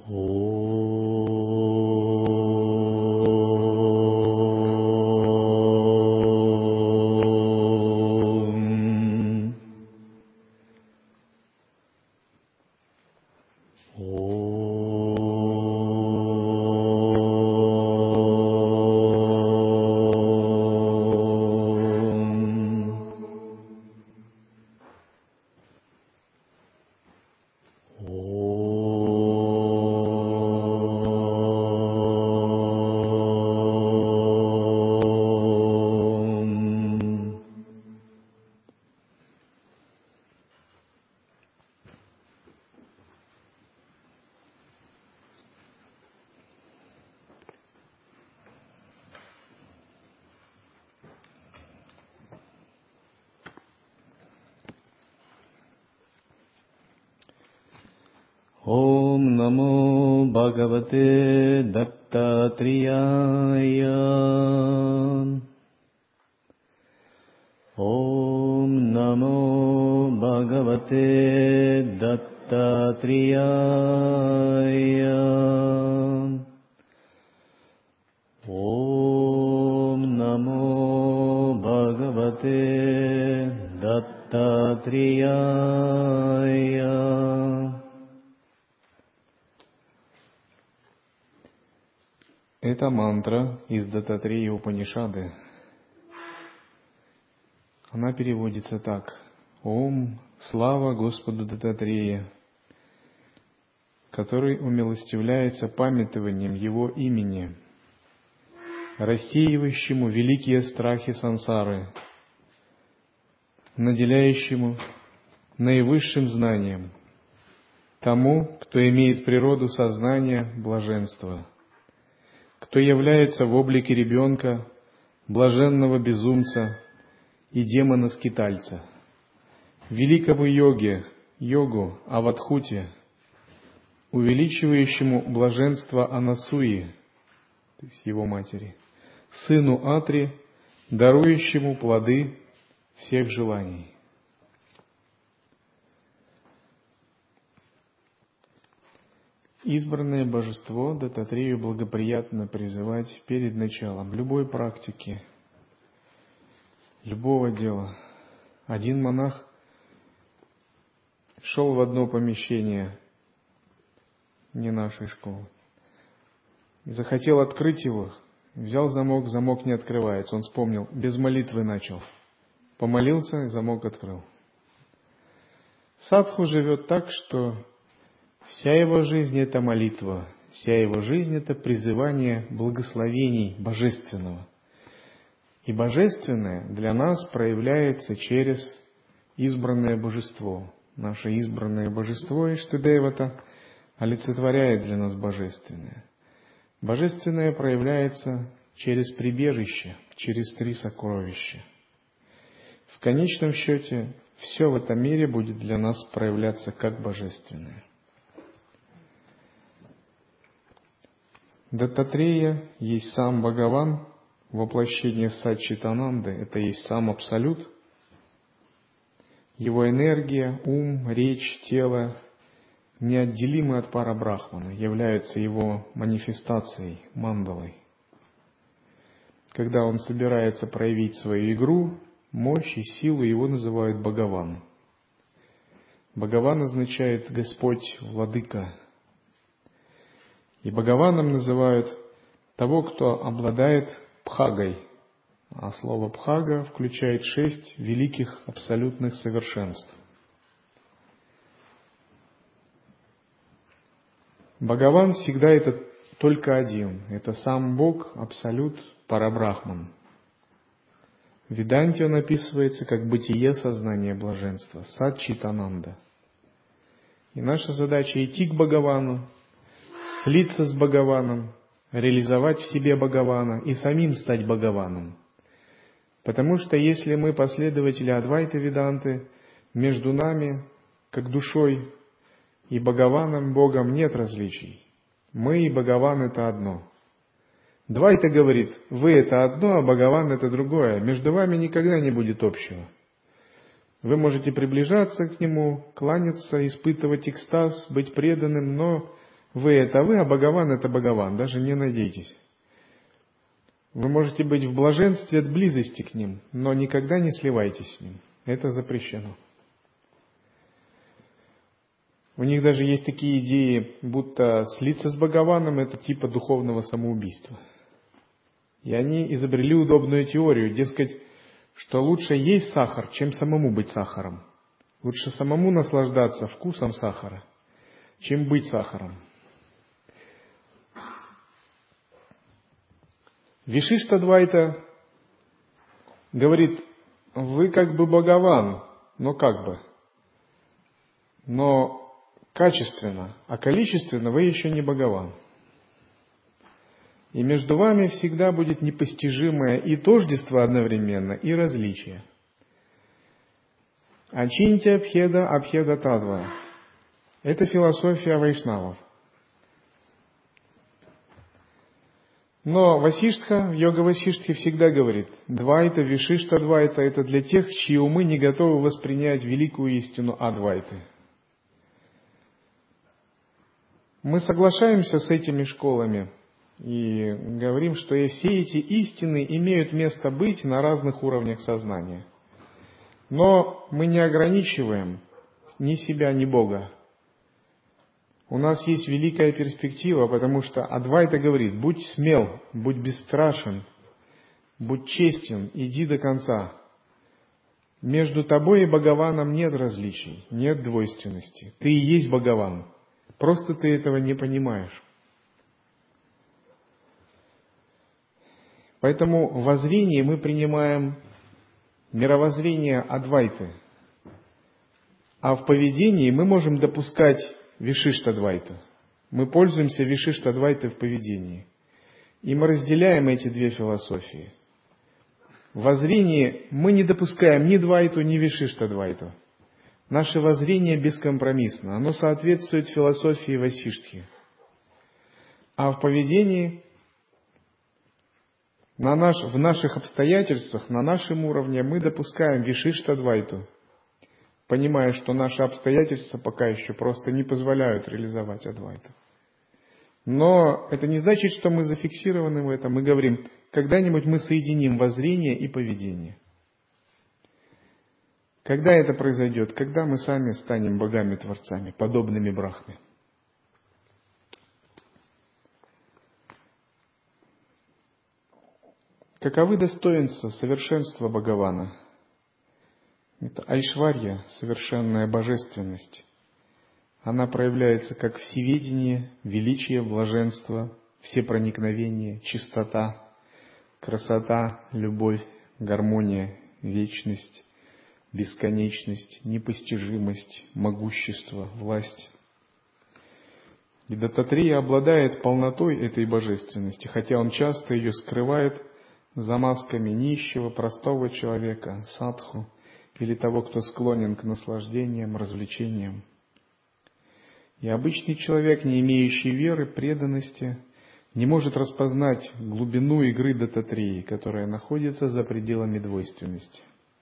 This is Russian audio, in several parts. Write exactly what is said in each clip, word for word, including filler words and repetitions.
Om Namo Bhagavate Dattatreya. Om Namo Bhagavate Dattatreya. Om Namo Bhagavate Dattatreya. Это мантра из Даттатрея Упанишады. Она переводится так: Ом, слава Господу Даттатрея, который умилостивляется памятованием Его имени, рассеивающему великие страхи сансары, наделяющему наивысшим знанием, тому, кто имеет природу сознания блаженства, кто является в облике ребенка, блаженного безумца и демона-скитальца, великому йоге, йогу Авадхуте, увеличивающему блаженство Анасуи, то есть его матери, сыну Атри, дарующему плоды всех желаний. Избранное божество Даттатрею благоприятно призывать перед началом любой практики, любого дела. Один монах шел в одно помещение, не нашей школы, и захотел открыть его, взял замок, замок не открывается. Он вспомнил, без молитвы начал. Помолился, и замок открыл. Садху живет так, что вся его жизнь — это молитва, вся его жизнь — это призывание благословений Божественного. И Божественное для нас проявляется через избранное божество. Наше избранное божество Иштадевата олицетворяет для нас Божественное. Божественное проявляется через прибежище, через три сокровища. В конечном счете, все в этом мире будет для нас проявляться как Божественное. Даттатрея есть сам Бхагаван, воплощение Саччитананды, это есть сам Абсолют. Его энергия, ум, речь, тело неотделимы от Парабрахмана, являются его манифестацией, мандалой. Когда он собирается проявить свою игру, мощь и силу, его называют Бхагаван. Бхагаван означает Господь, Владыка. И Бхагаваном называют того, кто обладает Бхагой. А слово Бхага включает шесть великих абсолютных совершенств. Бхагаван всегда это только один. Это сам Бог, Абсолют, Парабрахман. В Веданте он описывается как бытие сознания блаженства, Саччитананда. И наша задача идти к Бхагавану, слиться с Бхагаваном, реализовать в себе Бхагавана и самим стать Бхагаваном. Потому что если мы последователи Адвайта Веданты, между нами, как душой и Бхагаваном, Богом, нет различий. Мы и Бхагаван — это одно. Двайта говорит, вы — это одно, а Бхагаван — это другое. Между вами никогда не будет общего. Вы можете приближаться к Нему, кланяться, испытывать экстаз, быть преданным, но Вы — это вы, а Бхагаван — это Бхагаван. Даже не надейтесь. Вы можете быть в блаженстве от близости к ним, но никогда не сливайтесь с ним. Это запрещено. У них даже есть такие идеи, будто слиться с Бхагаваном — это типа духовного самоубийства. И они изобрели удобную теорию, дескать, что лучше есть сахар, чем самому быть сахаром. Лучше самому наслаждаться вкусом сахара, чем быть сахаром. Вишиштадвайта говорит, вы как бы Бхагаван, но как бы. Но качественно, а количественно вы еще не Бхагаван. И между вами всегда будет непостижимое и тождество одновременно, и различие. Ачинтя Бхеда Абхеда Тадва. Это философия вайшнавов. Но Васиштха, йога Васиштхи всегда говорит, двайта, вишишта двайта — это для тех, чьи умы не готовы воспринять великую истину Адвайты. Мы соглашаемся с этими школами и говорим, что и все эти истины имеют место быть на разных уровнях сознания. Но мы не ограничиваем ни себя, ни Бога. У нас есть великая перспектива, потому что Адвайта говорит, будь смел, будь бесстрашен, будь честен, иди до конца. Между тобой и Бхагаваном нет различий, нет двойственности. Ты и есть Бхагаван. Просто ты этого не понимаешь. Поэтому в воззрении мы принимаем мировоззрение Адвайты, а в поведении мы можем допускать Вишиштадвайту. Мы пользуемся Вишиштадвайтой в поведении. И мы разделяем эти две философии. В воззрении мы не допускаем ни Двайту, ни Вишиштадвайту. Наше воззрение бескомпромиссно. Оно соответствует философии Васиштхи. А в поведении на наш, в наших обстоятельствах, на нашем уровне мы допускаем Вишиштадвайту, понимая, что наши обстоятельства пока еще просто не позволяют реализовать Адвайту. Но это не значит, что мы зафиксированы в этом. Мы говорим, когда-нибудь мы соединим воззрение и поведение. Когда это произойдет? Когда мы сами станем богами-творцами, подобными Брахме. Каковы достоинства совершенства Бхагавана? Это айшварья, совершенная божественность. Она проявляется как всеведение, величие, блаженство, всепроникновение, чистота, красота, любовь, гармония, вечность, бесконечность, непостижимость, могущество, власть. И Даттатрия обладает полнотой этой божественности, хотя он часто ее скрывает за масками нищего, простого человека, садху, или того, кто склонен к наслаждениям, развлечениям. И обычный человек, не имеющий веры, преданности, не может распознать глубину игры Даттатрии, которая находится за пределами двойственности.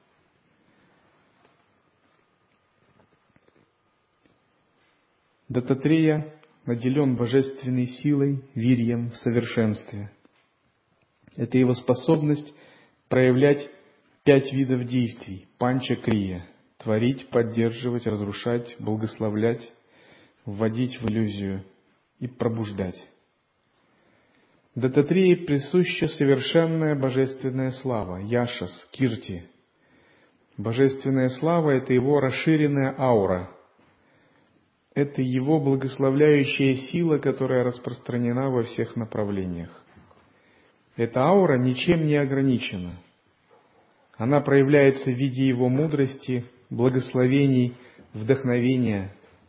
Даттатрия наделен божественной силой, вирьем в совершенстве. Это его способность проявлять пять видов действий, панча-крия: творить, поддерживать, разрушать, благословлять, вводить в иллюзию и пробуждать. Даттатрии присуща совершенная божественная слава, яшас, кирти. Божественная слава — это его расширенная аура. Это его благословляющая сила, которая распространена во всех направлениях. Эта аура ничем не ограничена. Она проявляется в виде его мудрости, благословений, вдохновения.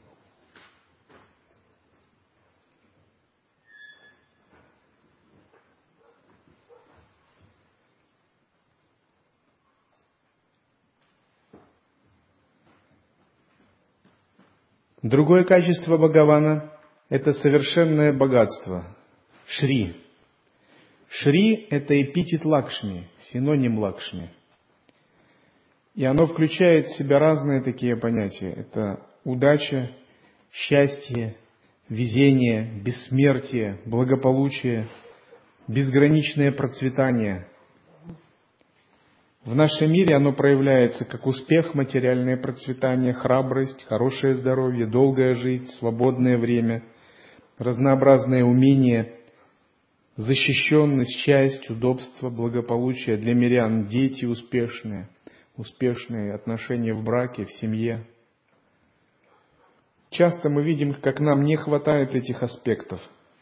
Другое качество Бхагавана — это совершенное богатство, Шри. Шри — это эпитет Лакшми, синоним Лакшми. И оно включает в себя разные такие понятия. Это удача, счастье, везение, бессмертие, благополучие, безграничное процветание. В нашем мире оно проявляется как успех, материальное процветание, храбрость, хорошее здоровье, долгая жизнь, свободное время, разнообразные умения, защищенность, счастье, удобство, благополучие для мирян, дети успешные, успешные отношения в браке, в семье. Часто мы видим, как нам не хватает этих аспектов.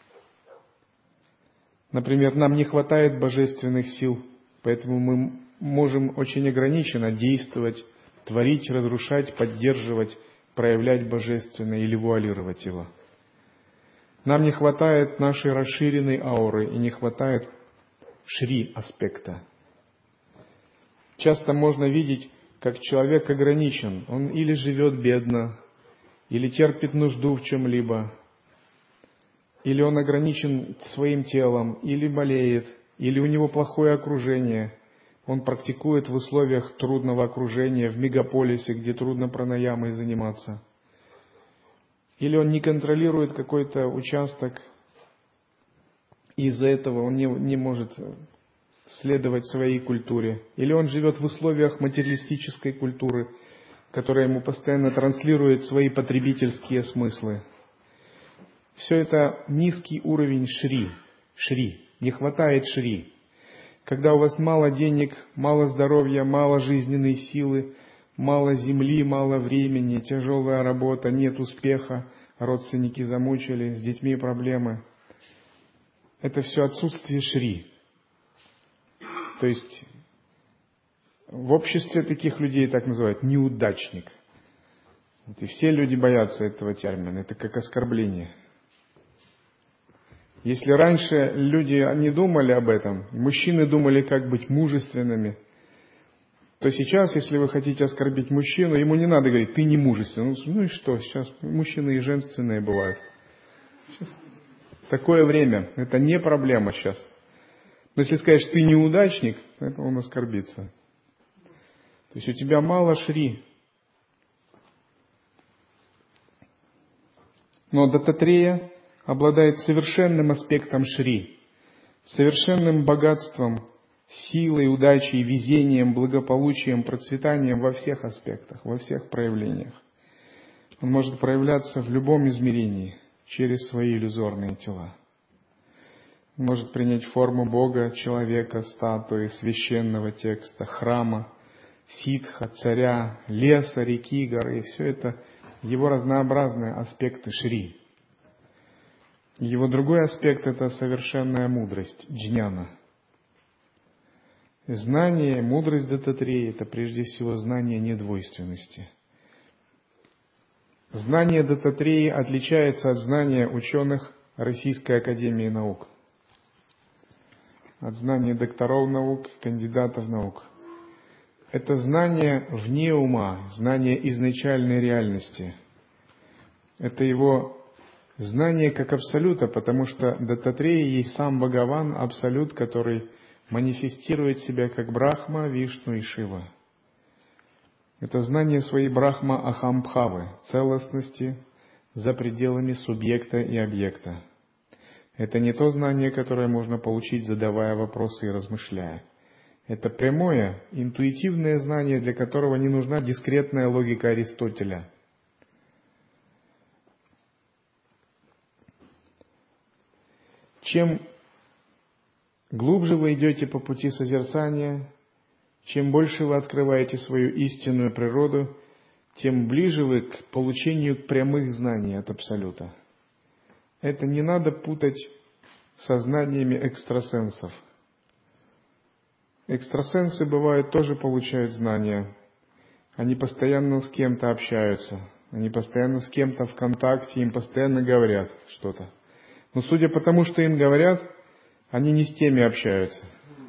Например, нам не хватает божественных сил, поэтому мы можем очень ограниченно действовать, творить, разрушать, поддерживать, проявлять божественное или вуалировать его. Нам не хватает нашей расширенной ауры и не хватает шри аспекта. Часто можно видеть, как человек ограничен. Он или живет бедно, или терпит нужду в чем-либо, или он ограничен своим телом, или болеет, или у него плохое окружение. Он практикует в условиях трудного окружения, в мегаполисе, где трудно пранаямой заниматься. Или он не контролирует какой-то участок, и из-за этого он не, не может следовать своей культуре. Или он живет в условиях материалистической культуры, которая ему постоянно транслирует свои потребительские смыслы. Все это низкий уровень шри. Шри. Не хватает шри. Когда у вас мало денег, мало здоровья, мало жизненной силы, мало земли, мало времени, тяжелая работа, нет успеха, родственники замучили, с детьми проблемы. Это все отсутствие шри. То есть в обществе таких людей так называют неудачник. И все люди боятся этого термина. Это как оскорбление. Если раньше люди не думали об этом, мужчины думали, как быть мужественными, то сейчас, если вы хотите оскорбить мужчину, ему не надо говорить, ты не мужественный. Ну и что, сейчас мужчины и женственные бывают. Сейчас такое время, это не проблема сейчас. Но если скажешь, ты неудачник, то он оскорбится. То есть у тебя мало шри. Но Даттатрея обладает совершенным аспектом шри, совершенным богатством, силой, удачей, везением, благополучием, процветанием во всех аспектах, во всех проявлениях. Он может проявляться в любом измерении через свои иллюзорные тела. Он может принять форму Бога, человека, статуи, священного текста, храма, ситха, царя, леса, реки, горы. И все это его разнообразные аспекты шри. Его другой аспект – это совершенная мудрость, джняна. Знание, мудрость Даттатреи – это прежде всего знание недвойственности. Знание Даттатреи отличается от знания ученых Российской академии наук, от знания докторов наук, кандидатов наук. Это знание вне ума, знание изначальной реальности. Это его знание как абсолюта, потому что Даттатрея есть сам Бхагаван, абсолют, который манифестирует себя как Брахма, Вишну и Шива. Это знание своей Брахма Ахамбхавы, целостности за пределами субъекта и объекта. Это не то знание, которое можно получить, задавая вопросы и размышляя. Это прямое, интуитивное знание, для которого не нужна дискретная логика Аристотеля. Чем глубже вы идете по пути созерцания, чем больше вы открываете свою истинную природу, тем ближе вы к получению прямых знаний от Абсолюта. Это не надо путать со знаниями экстрасенсов. Экстрасенсы, бывают, тоже получают знания. Они постоянно с кем-то общаются, они постоянно с кем-то в контакте, им постоянно говорят что-то. Но судя по тому, что им говорят, они не с теми общаются.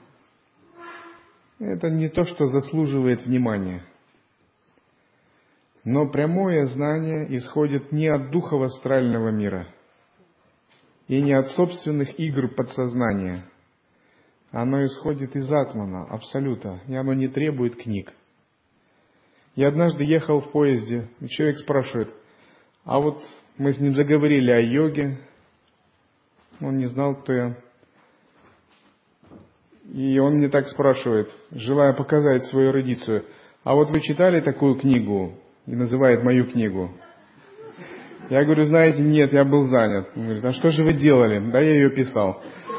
Это не то, что заслуживает внимания. Но прямое знание исходит не от духа астрального мира и не от собственных игр подсознания. Оно исходит из атмана, абсолюта, и оно не требует книг. Я однажды ехал в поезде, и человек спрашивает, А вот мы с ним заговорили о йоге, он не знал, кто я. И он мне так спрашивает, желая показать свою эрудицию: а вот вы читали такую книгу? И называет мою книгу. Я говорю: знаете, нет, я был занят. Он говорит: а что же вы делали? Да я ее писал.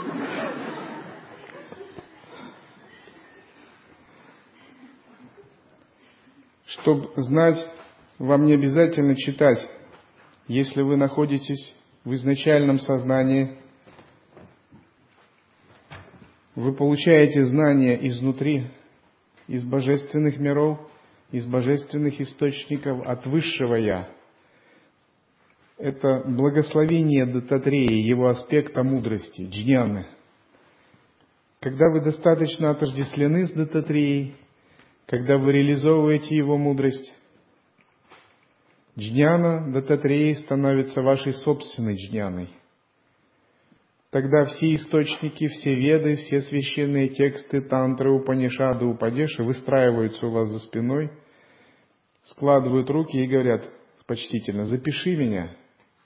Чтобы знать, вам не обязательно читать. Если вы находитесь в изначальном сознании, вы получаете знания изнутри, из божественных миров, из божественных источников, от Высшего Я. Это благословение Даттатрея, его аспекта мудрости, джняны. Когда вы достаточно отождествлены с Даттатреей, когда вы реализовываете его мудрость, джняна Даттатреи становится вашей собственной джняной. Тогда все источники, все веды, все священные тексты, тантры, упанишады, упадеши выстраиваются у вас за спиной, складывают руки и говорят почтительно: запиши меня.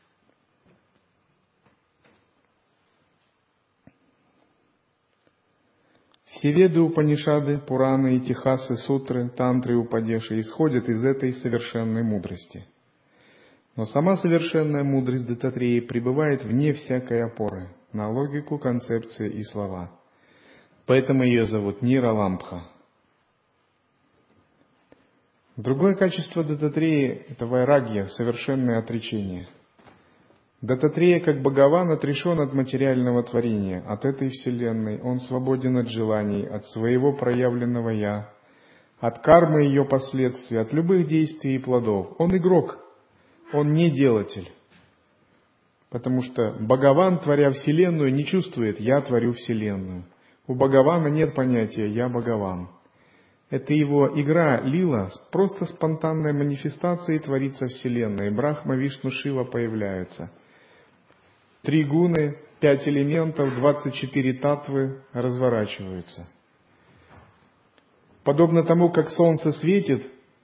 Все веды, упанишады, пураны, итихасы, сутры, тантры и упадеши исходят из этой совершенной мудрости. Но сама совершенная мудрость Даттатреи пребывает вне всякой опоры на логику, концепции и слова. Поэтому ее зовут Нираламбха. Другое качество Даттатреи – это вайрагья, совершенное отречение. Даттатрея, как Бхагаван, отрешен от материального творения, от этой вселенной. Он свободен от желаний, от своего проявленного «я», от кармы и ее последствий, от любых действий и плодов. Он игрок, он не делатель. Потому что Бхагаван, творя вселенную, не чувствует «я творю вселенную». У Бхагавана нет понятия «я Бхагаван». Это его игра, лила, просто спонтанная манифестация, и творится вселенная. Брахма, Вишну, Шива появляются. Три гуны, пять элементов, двадцать четыре татвы разворачиваются. Подобно тому, как солнце светит,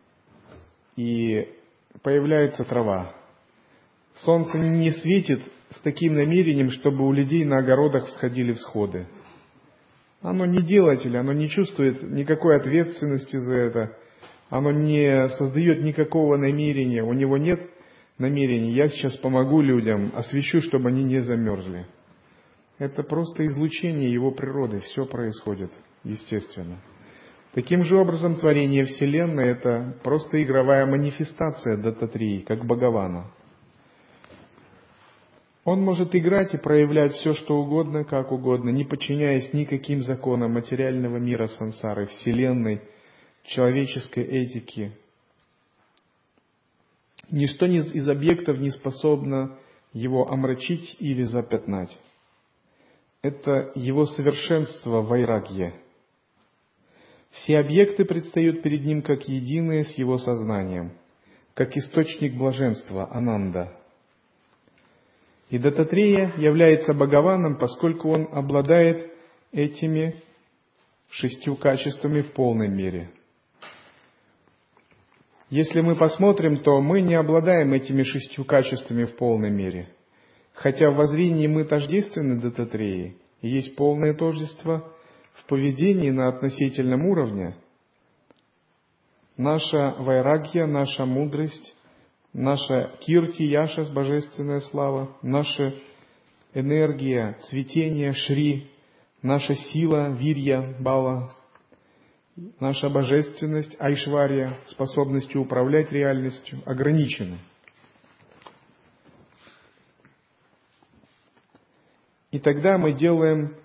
и появляется трава. Солнце не светит с таким намерением, чтобы у людей на огородах всходили всходы. Оно не делатель, оно не чувствует никакой ответственности за это. Оно не создает никакого намерения. У него нет намерения: я сейчас помогу людям, освещу, чтобы они не замерзли. Это просто излучение его природы. Все происходит естественно. Таким же образом, творение Вселенной – это просто игровая манифестация Даттатреи, как Бхагавана. Он может играть и проявлять все, что угодно, как угодно, не подчиняясь никаким законам материального мира сансары, Вселенной, человеческой этики. Ничто из объектов не способно его омрачить или запятнать. Это его совершенство вайрагья. Все объекты предстают перед ним как единое с его сознанием, как источник блаженства, ананда. И Даттатрея является Бхагаваном, поскольку он обладает этими шестью качествами в полной мере. Если мы посмотрим, то мы не обладаем этими шестью качествами в полной мере. Хотя в воззрении мы тождественны Даттатреи, и есть полное тождество в поведении на относительном уровне. Наша вайрагья, наша мудрость, наша кирти, яшас, божественная слава, наша энергия, цветение, шри, наша сила, вирья, бала, наша божественность, айшварья, способностью управлять реальностью, ограничены. И тогда мы делаем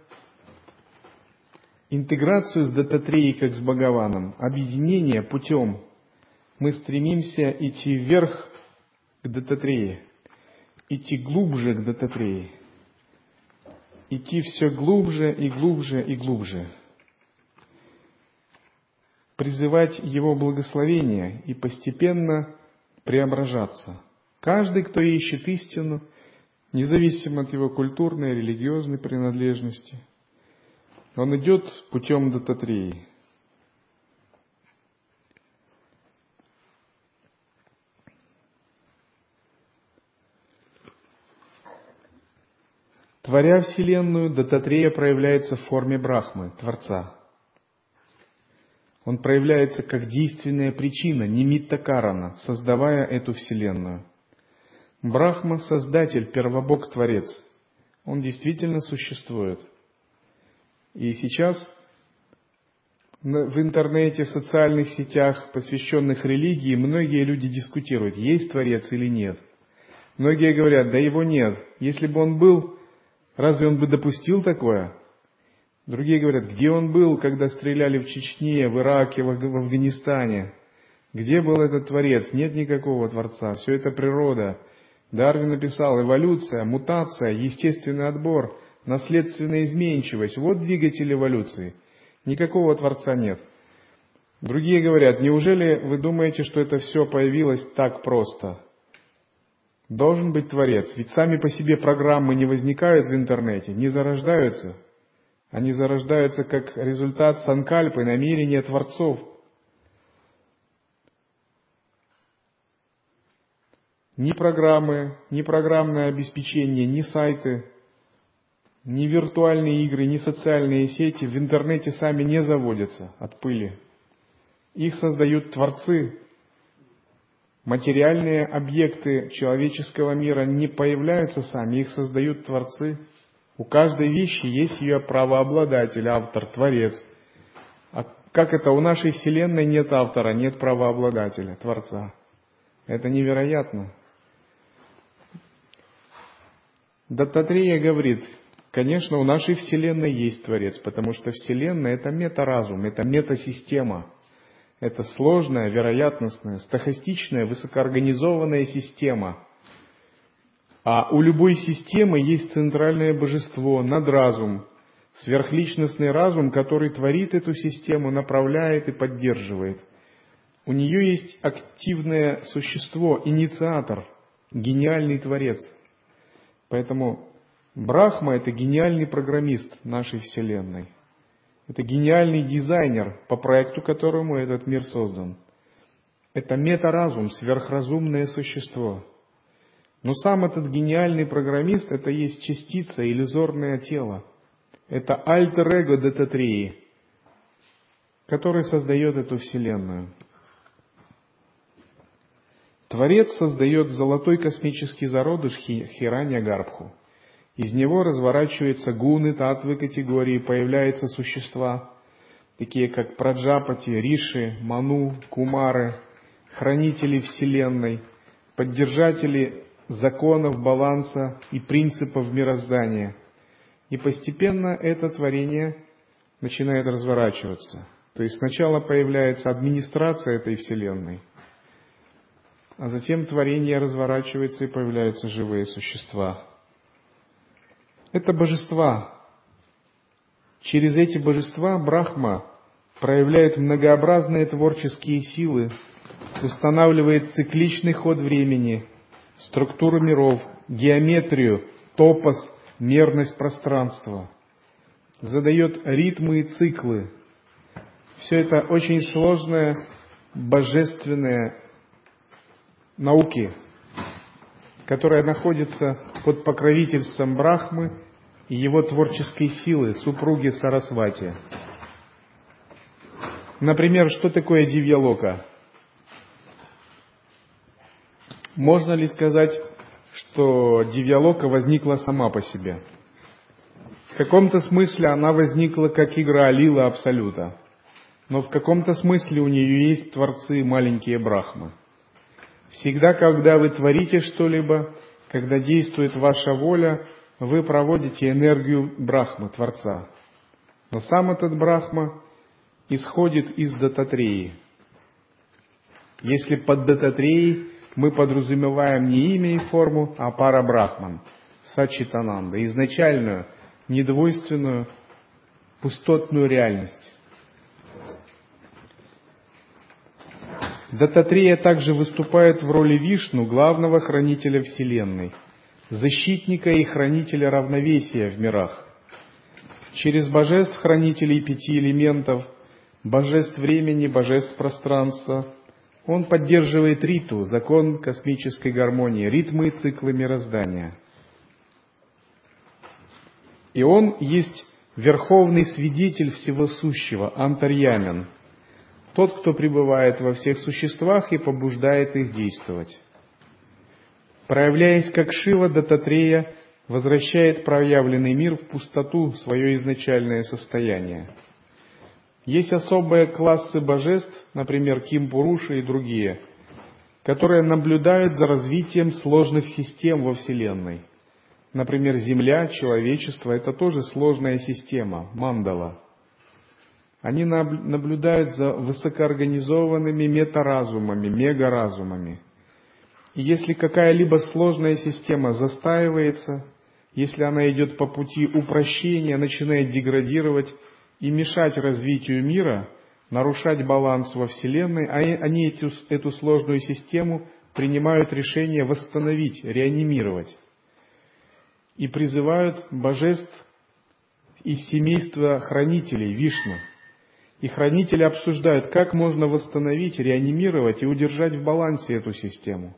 интеграцию с Даттатреей, как с Бхагаваном, объединение путем. Мы стремимся идти вверх к Даттатрее, идти глубже к Даттатрее, идти все глубже и глубже и глубже, призывать Его благословение и постепенно преображаться. Каждый, кто ищет истину, независимо от его культурной, религиозной принадлежности, он идет путем Даттатреи. Творя Вселенную, Дататрея проявляется в форме Брахмы, Творца. Он проявляется как действенная причина, нимитта карана, создавая эту Вселенную. Брахма – Создатель, Первобог, Творец. Он действительно существует. И сейчас в интернете, в социальных сетях, посвященных религии, многие люди дискутируют, есть Творец или нет. Многие говорят, да его нет. Если бы он был, разве он бы допустил такое? Другие говорят, где он был, когда стреляли в Чечне, в Ираке, в Афганистане? Где был этот Творец? Нет никакого Творца. Все это природа. Дарвин написал, эволюция, мутация, естественный отбор, наследственная изменчивость. Вот двигатель эволюции. Никакого Творца нет. Другие говорят, неужели вы думаете, что это все появилось так просто? Должен быть Творец. Ведь сами по себе программы не возникают в интернете, не зарождаются. Они зарождаются как результат санкальпы, намерения творцов. Ни программы, ни программное обеспечение, ни сайты, ни виртуальные игры, ни социальные сети в интернете сами не заводятся от пыли. Их создают творцы. Материальные объекты человеческого мира не появляются сами, их создают творцы. У каждой вещи есть ее правообладатель, автор, творец. А как это? У нашей Вселенной нет автора, нет правообладателя, творца. Это невероятно. Дататрея говорит, конечно, у нашей Вселенной есть творец, потому что Вселенная – это метаразум, это метасистема. Это сложная, вероятностная, стохастичная, высокоорганизованная система. А у любой системы есть центральное божество, надразум, сверхличностный разум, который творит эту систему, направляет и поддерживает. У нее есть активное существо, инициатор, гениальный творец. Поэтому Брахма – это гениальный программист нашей Вселенной. Это гениальный дизайнер, по проекту которому этот мир создан. Это метаразум, сверхразумное существо. Но сам этот гениальный программист – это есть частица, иллюзорное тело. Это альтер-эго Дататреи, который создает эту Вселенную. Творец создает золотой космический зародыш Хиранья-гарбху. Из него разворачиваются гуны, татвы, категории, появляются существа, такие как Праджапати, Риши, Ману, Кумары, хранители Вселенной, поддержатели законов, баланса и принципов мироздания. И постепенно это творение начинает разворачиваться. То есть сначала появляется администрация этой Вселенной, а затем творение разворачивается и появляются живые существа. Это божества. Через эти божества Брахма проявляет многообразные творческие силы, устанавливает цикличный ход времени, структуру миров, геометрию, топос, мерность пространства, задает ритмы и циклы. Все это очень сложные, божественные науки, которая находится под покровительством Брахмы и его творческой силы, супруги Сарасвати. Например, что такое Дивья-лока? Можно ли сказать, что Дивья-лока возникла сама по себе? В каком-то смысле она возникла как игра лила абсолюта, но в каком-то смысле у нее есть творцы маленькие Брахмы. Всегда, когда вы творите что-либо, когда действует ваша воля, вы проводите энергию Брахмы, Творца. Но сам этот Брахма исходит из Дататреи. Если под Дататреей мы подразумеваем не имя и форму, а Парабрахман, Сачитананда, изначальную, недвойственную, пустотную реальность. Дататрея также выступает в роли Вишну, главного хранителя Вселенной, защитника и хранителя равновесия в мирах. Через божеств, хранителей пяти элементов, божеств времени, божеств пространства, он поддерживает риту, закон космической гармонии, ритмы и циклы мироздания. И Он есть верховный свидетель всего сущего, антарьямен, тот, кто пребывает во всех существах и побуждает их действовать. Проявляясь как Шива, Дататрея возвращает проявленный мир в пустоту, свое изначальное состояние. Есть особые классы божеств, например, Кимпуруши и другие, которые наблюдают за развитием сложных систем во Вселенной. Например, Земля, человечество – это тоже сложная система, мандала. Они наблюдают за высокоорганизованными метаразумами, мегаразумами. И если какая-либо сложная система застаивается, если она идет по пути упрощения, начинает деградировать и мешать развитию мира, нарушать баланс во Вселенной, они эту, эту сложную систему принимают решение восстановить, реанимировать. И призывают божеств из семейства хранителей, Вишну. И хранители обсуждают, как можно восстановить, реанимировать и удержать в балансе эту систему.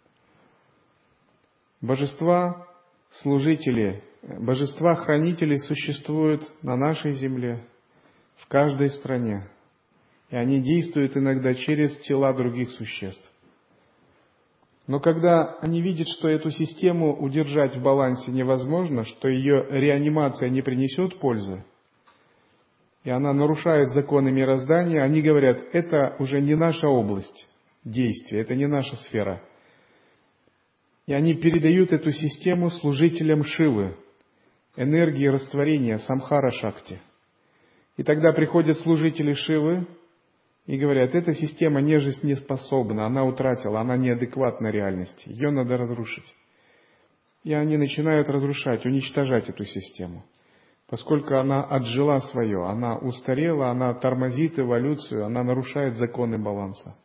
Божества, служители, божества-хранители существуют на нашей земле, в каждой стране. И они действуют иногда через тела других существ. Но когда они видят, что эту систему удержать в балансе невозможно, что ее реанимация не принесет пользы, и она нарушает законы мироздания, они говорят, это уже не наша область действия, это не наша сфера. И они передают эту систему служителям Шивы, энергии растворения, самхара-шакти. И тогда приходят служители Шивы и говорят, эта система нежесть не способна, она утратила, она неадекватна реальности, ее надо разрушить. И они начинают разрушать, уничтожать эту систему. Поскольку она отжила свое, она устарела, она тормозит эволюцию, она нарушает законы баланса.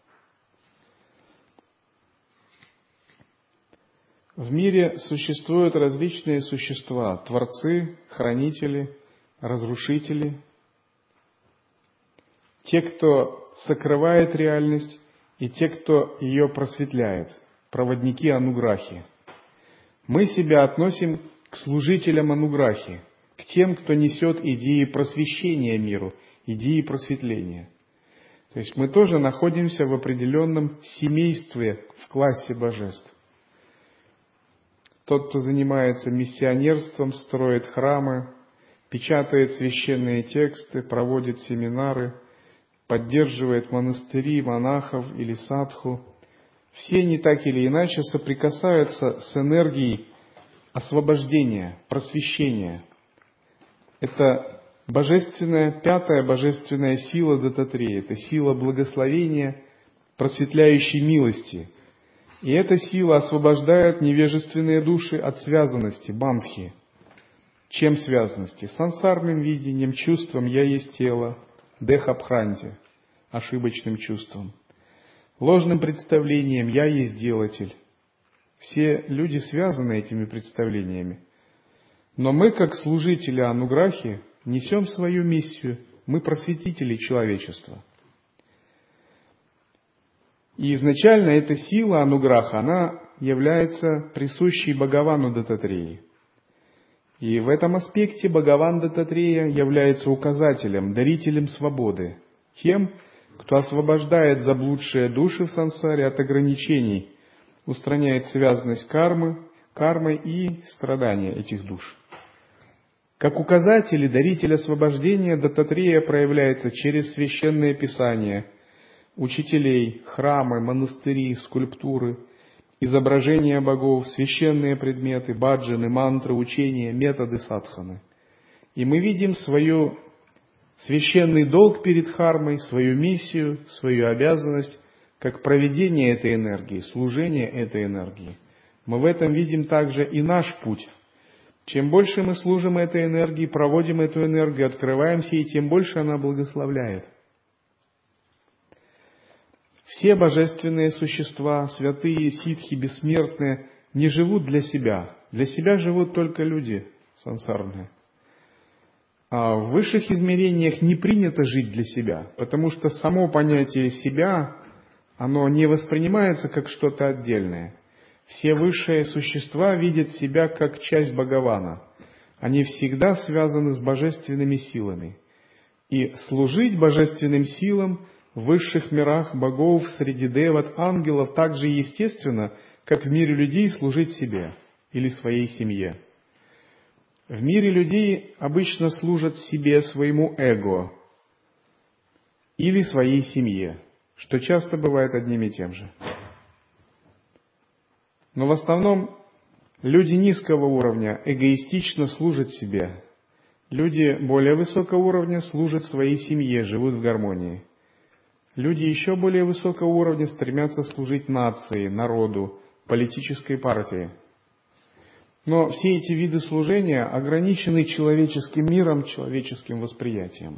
В мире существуют различные существа, творцы, хранители, разрушители, те, кто сокрывает реальность, и те, кто ее просветляет, проводники ануграхи. Мы себя относим к служителям ануграхи, к тем, кто несет идеи просвещения миру, идеи просветления. То есть мы тоже находимся в определенном семействе, в классе божеств. Тот, кто занимается миссионерством, строит храмы, печатает священные тексты, проводит семинары, поддерживает монастыри, монахов или садху, все они так или иначе соприкасаются с энергией освобождения, просвещения. Это божественная, пятая божественная сила Дататрея, это сила благословения, просветляющей милости. И эта сила освобождает невежественные души от связанности, бандхи. Чем связанности? Сансарным видением, чувством «я есть тело», дехабхранти, ошибочным чувством, ложным представлением «я есть делатель». Все люди связаны этими представлениями. Но мы, как служители ануграхи, несем свою миссию. Мы просветители человечества. И изначально эта сила ануграха, она является присущей Бхагавану Дататреи. И в этом аспекте Бхагаван Дататрея является указателем, дарителем свободы, тем, кто освобождает заблудшие души в сансаре от ограничений, устраняет связанность кармы, кармой и страдания этих душ. Как указатель и даритель освобождения Дататрея проявляется через священные писания, учителей, храмы, монастыри, скульптуры, изображения богов, священные предметы, баджаны, мантры, учения, методы садханы. И мы видим свою священный долг перед хармой, свою миссию, свою обязанность, как проведение этой энергии, служение этой энергии. Мы в этом видим также и наш путь. Чем больше мы служим этой энергии, проводим эту энергию, открываемся, и тем больше она благословляет. Все божественные существа, святые, ситхи, бессмертные, не живут для себя. Для себя живут только люди сансарные. А в высших измерениях не принято жить для себя, потому что само понятие себя, оно не воспринимается как что-то отдельное. Все высшие существа видят себя как часть Бхагавана. они всегда связаны с божественными силами. И служить божественным силам в высших мирах богов, среди деват, ангелов так же естественно, как в мире людей служить себе или своей семье. В мире людей обычно служат себе, своему эго или своей семье, что часто бывает одним и тем же. Но в основном люди низкого уровня эгоистично служат себе. Люди более высокого уровня служат своей семье, живут в гармонии. Люди еще более высокого уровня стремятся служить нации, народу, политической партии. Но все эти виды служения ограничены человеческим миром, человеческим восприятием.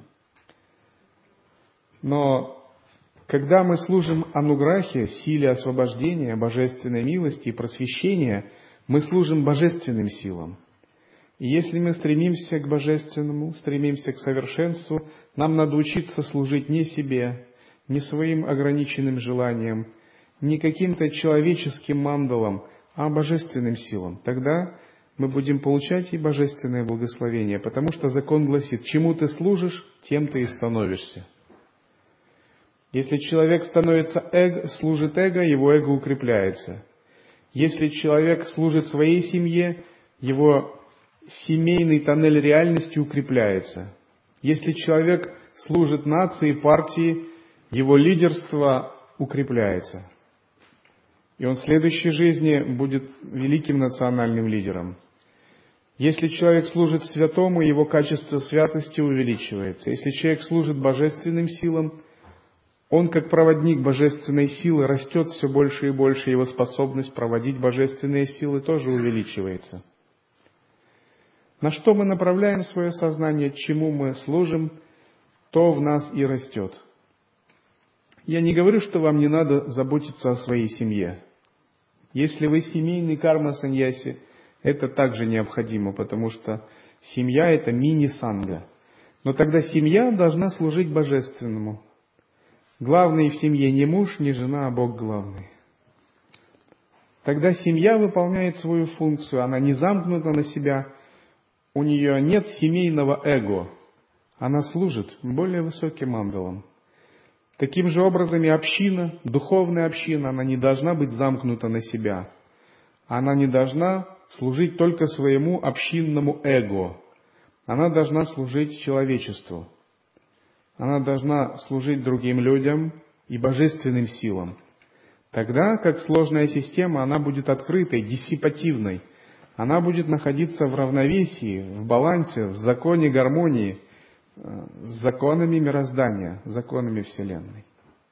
Но когда мы служим ануграхе, силе освобождения, божественной милости и просвещения, мы служим божественным силам. И если мы стремимся к божественному, стремимся к совершенству, нам надо учиться служить не себе, не своим ограниченным желаниям, не каким-то человеческим мандалам, а божественным силам. Тогда мы будем получать и божественное благословение, потому что закон гласит, чему ты служишь, тем ты и становишься. Если человек становится эго, служит эго, его эго укрепляется. Если человек служит своей семье, его семейный тоннель реальности укрепляется. Если человек служит нации, партии, его лидерство укрепляется. И он в следующей жизни будет великим национальным лидером. Если человек служит святому, его качество святости увеличивается. Если человек служит божественным силам, он, как проводник божественной силы, растет все больше и больше, его способность проводить божественные силы тоже увеличивается. На что мы направляем свое сознание, чему мы служим, то в нас и растет. Я не говорю, что вам не надо заботиться о своей семье. Если вы семейный карма-саньяси, это также необходимо, потому что семья – это мини-санга. Но тогда семья должна служить божественному. Главный в семье не муж, не жена, а Бог главный. Тогда семья выполняет свою функцию, она не замкнута на себя, у нее нет семейного эго, она служит более высоким ангелам. Таким же образом и община, духовная община, она не должна быть замкнута на себя. Она не должна служить только своему общинному эго. Она должна служить человечеству. Она должна служить другим людям и божественным силам. Тогда, как сложная система, она будет открытой, диссипативной. Она будет находиться в равновесии, в балансе, в законе гармонии, с законами мироздания, законами Вселенной.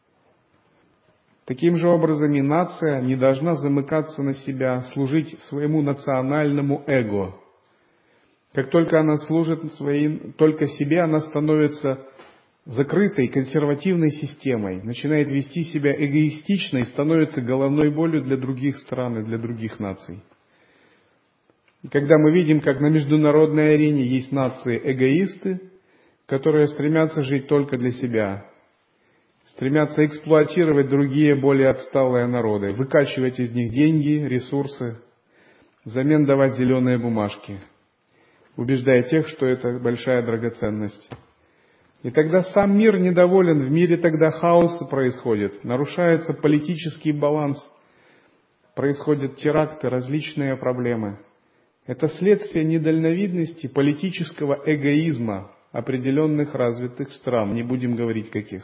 Таким же образом и нация не должна замыкаться на себя, служить своему национальному эго. Как только она служит своим, только себе, она становится закрытой, консервативной системой, начинает вести себя эгоистично и становится головной болью для других стран и для других наций. И когда мы видим, как на международной арене есть нации-эгоисты, которые стремятся жить только для себя, стремятся эксплуатировать другие, более отсталые народы, выкачивать из них деньги, ресурсы, взамен давать зеленые бумажки, убеждая тех, что это большая драгоценность. И тогда сам мир недоволен, в мире тогда хаос происходит, нарушается политический баланс, происходят теракты, различные проблемы. Это следствие недальновидности, политического эгоизма определенных развитых стран, не будем говорить каких.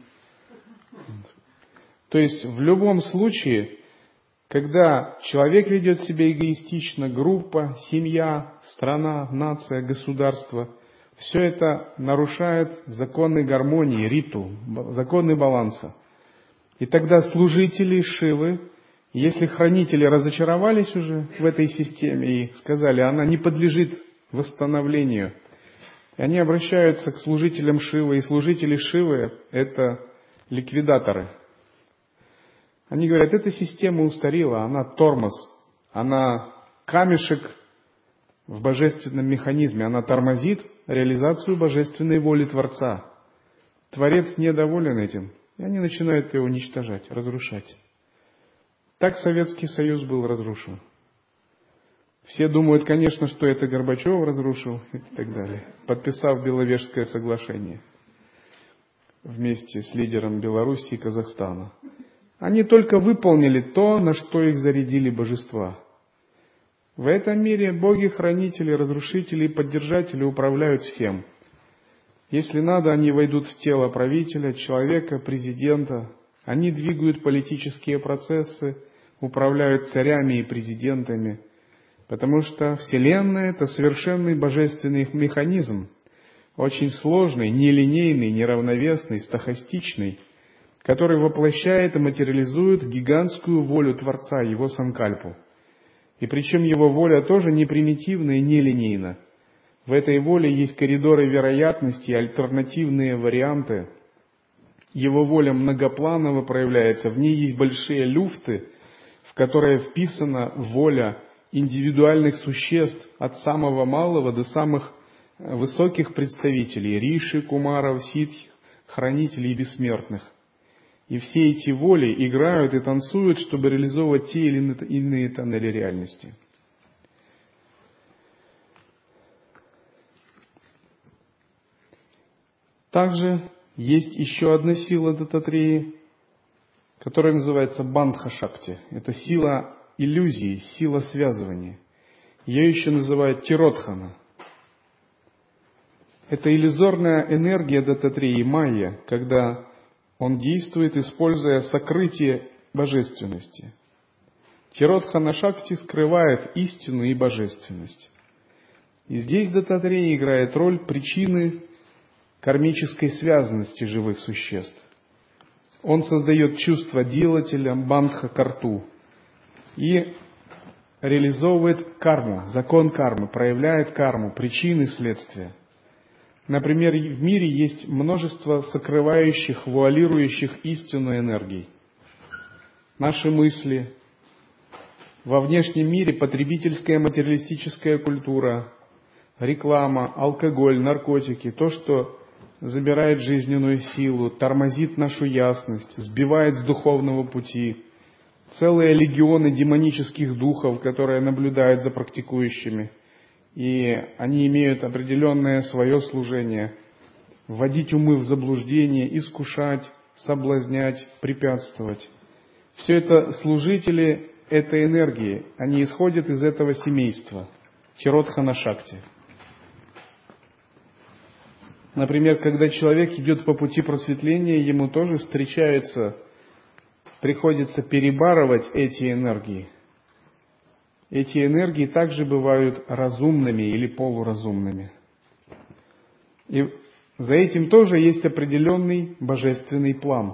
То есть в любом случае, когда человек ведет себя эгоистично, группа, семья, страна, нация, государство, все это нарушает законы гармонии, риту, законы баланса. И тогда служители Шивы, если хранители разочаровались уже в этой системе и сказали, она не подлежит восстановлению, и они обращаются к служителям Шивы, и служители Шивы – это ликвидаторы. Они говорят, эта система устарела, она тормоз, она камешек в божественном механизме, она тормозит реализацию божественной воли Творца. Творец недоволен этим, и они начинают его уничтожать, разрушать. Так Советский Союз был разрушен. Все думают, конечно, что это Горбачев разрушил и так далее, подписав Беловежское соглашение вместе с лидером Белоруссии и Казахстана. Они только выполнили то, на что их зарядили божества. В этом мире боги-хранители, разрушители и поддержатели управляют всем. Если надо, они войдут в тело правителя, человека, президента. Они двигают политические процессы, управляют царями и президентами. Потому что Вселенная – это совершенный божественный механизм, очень сложный, нелинейный, неравновесный, стохастичный, который воплощает и материализует гигантскую волю Творца, его санкальпу. И причем его воля тоже не примитивна и нелинейна. В этой воле есть коридоры вероятности, альтернативные варианты. Его воля многопланово проявляется, в ней есть большие люфты, в которые вписана воля индивидуальных существ от самого малого до самых высоких представителей, риши, кумаров, ситх, хранителей и бессмертных. И все эти воли играют и танцуют, чтобы реализовывать те или иные тоннели реальности. Также есть еще одна сила Дататреи, которая называется Бандха-шакти. Это сила иллюзии, сила связывания. Ее еще называют Тиротхана. Это иллюзорная энергия Дататреи майя, когда он действует, используя сокрытие божественности. Тиротхана-шакти скрывает истину и божественность. И здесь Дататрея играет роль причины кармической связанности живых существ. Он создает чувство делателя, бандха-карту, и реализовывает карму, закон кармы, проявляет карму, причины и следствия. Например, в мире есть множество сокрывающих, вуалирующих истину энергий. Наши мысли. Во внешнем мире потребительская материалистическая культура, реклама, алкоголь, наркотики, то, что забирает жизненную силу, тормозит нашу ясность, сбивает с духовного пути. Целые легионы демонических духов, которые наблюдают за практикующими. И они имеют определенное свое служение. Вводить умы в заблуждение, искушать, соблазнять, препятствовать. Все это служители этой энергии. Они исходят из этого семейства. Тиротхана-шакти. Например, когда человек идет по пути просветления, ему тоже встречаются, приходится перебарывать эти энергии. Эти энергии также бывают разумными или полуразумными. И за этим тоже есть определенный божественный план.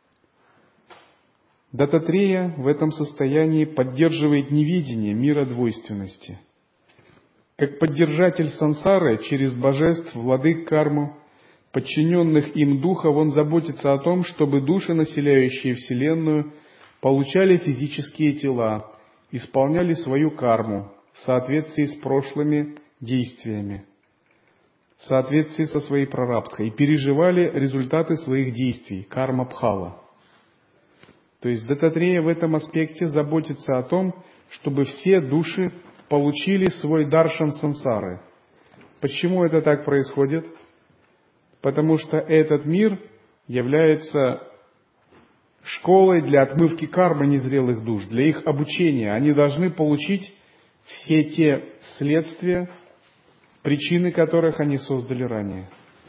Дататрея в этом состоянии поддерживает невидение мира двойственности. Как поддержатель сансары через божеств, владык карму, подчиненных им духов, он заботится о том, чтобы души, населяющие Вселенную, получали физические тела, исполняли свою карму в соответствии с прошлыми действиями, в соответствии со своей прарабдхой, и переживали результаты своих действий, карма-бхава. То есть Дататрея в этом аспекте заботится о том, чтобы все души получили свой даршан сансары. Почему это так происходит? Потому что этот мир является школой для отмывки кармы незрелых душ, для их обучения. Они должны получить все те следствия, причины которых они создали ранее.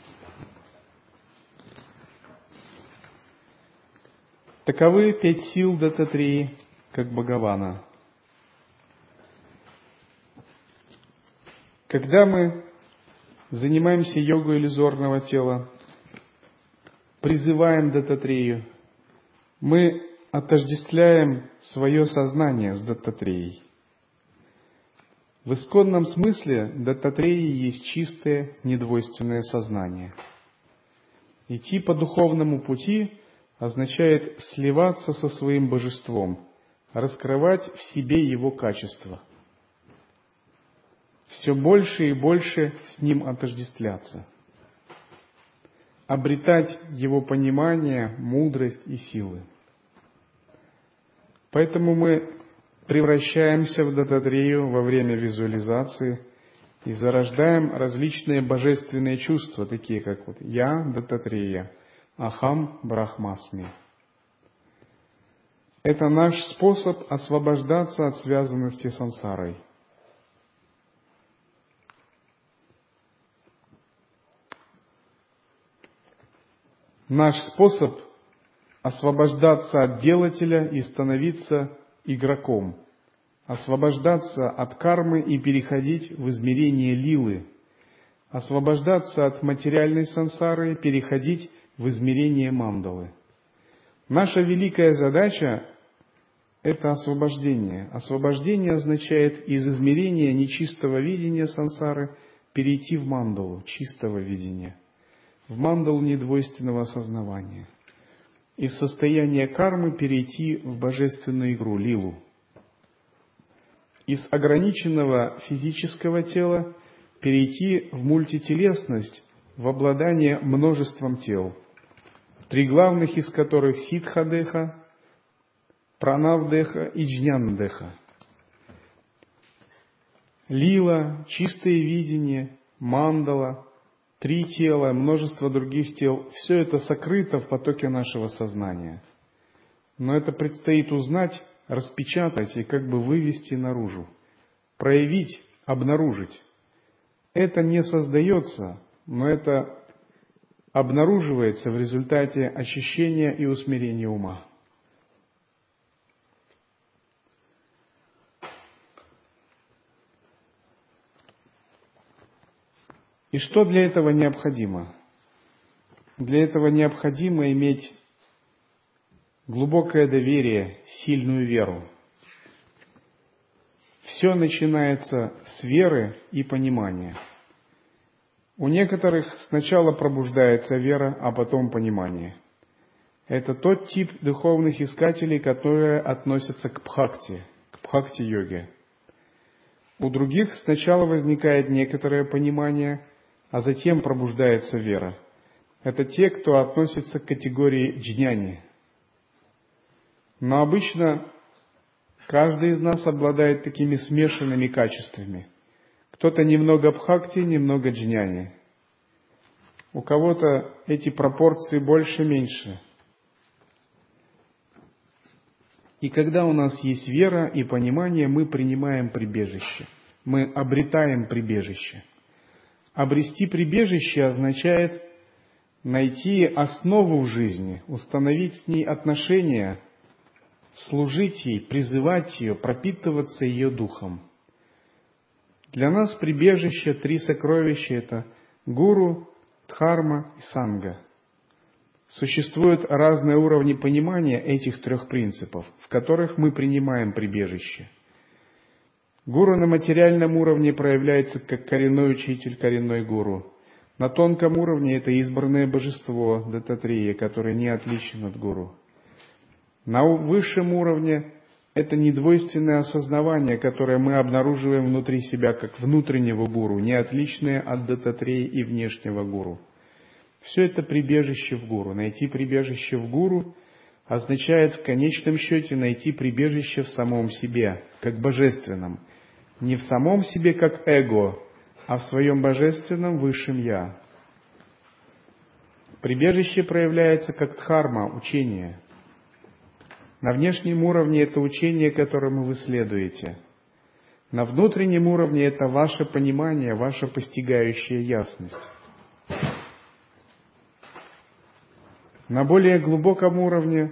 Таковы пять сил Дататреи, как Бхагавана. Когда мы занимаемся йогой иллюзорного тела, призываем Дататрею, мы отождествляем свое сознание с Дататреей. В исконном смысле Дататреи есть чистое, недвойственное сознание. Идти по духовному пути означает сливаться со своим божеством, раскрывать в себе его качества. Все больше и больше с ним отождествляться. Обретать его понимание, мудрость и силы. Поэтому мы превращаемся в Дататрею во время визуализации и зарождаем различные божественные чувства, такие как вот «Я Дататрея», «Ахам Брахмасми». Это наш способ освобождаться от связанности с сансарой. Наш способ освобождаться от делателя и становиться игроком, освобождаться от кармы и переходить в измерение лилы, освобождаться от материальной сансары и переходить в измерение мандалы. Наша великая задача – это освобождение. Освобождение означает из измерения нечистого видения сансары перейти в мандалу чистого видения, в мандалу недвойственного осознавания. Из состояния кармы перейти в божественную игру, лилу. Из ограниченного физического тела перейти в мультителесность, в обладание множеством тел, три главных из которых ситха-деха, пранав-деха и джнян-деха. Лила, чистое видение, мандала, три тела, множество других тел – все это сокрыто в потоке нашего сознания. Но это предстоит узнать, распечатать и как бы вывести наружу, проявить, обнаружить. Это не создается, но это обнаруживается в результате очищения и усмирения ума. И что для этого необходимо? Для этого необходимо иметь глубокое доверие, сильную веру. Все начинается с веры и понимания. У некоторых сначала пробуждается вера, а потом понимание. Это тот тип духовных искателей, которые относятся к бхакти, к бхакти-йоге. У других сначала возникает некоторое понимание, а затем пробуждается вера. Это те, кто относится к категории джняни. Но обычно каждый из нас обладает такими смешанными качествами. Кто-то немного бхакти, немного джняни. У кого-то эти пропорции больше-меньше. И когда у нас есть вера и понимание, мы принимаем прибежище. Мы обретаем прибежище. Обрести прибежище означает найти основу в жизни, установить с ней отношения, служить ей, призывать ее, пропитываться ее духом. Для нас прибежище, три сокровища – это гуру, дхарма и санга. Существуют разные уровни понимания этих трех принципов, в которых мы принимаем прибежище. Гуру на материальном уровне проявляется как коренной учитель, коренной гуру. На тонком уровне это избранное божество, Дататрея, которое не отличен от гуру. На высшем уровне это недвойственное осознавание, которое мы обнаруживаем внутри себя как внутреннего гуру, не отличное от Дататреи и внешнего гуру. Все это прибежище в гуру. Найти прибежище в гуру означает в конечном счете найти прибежище в самом себе, как божественном. Не в самом себе, как эго, а в своем божественном высшем Я. Прибежище проявляется как дхарма, учение. На внешнем уровне это учение, которому вы следуете. На внутреннем уровне это ваше понимание, ваша постигающая ясность. На более глубоком уровне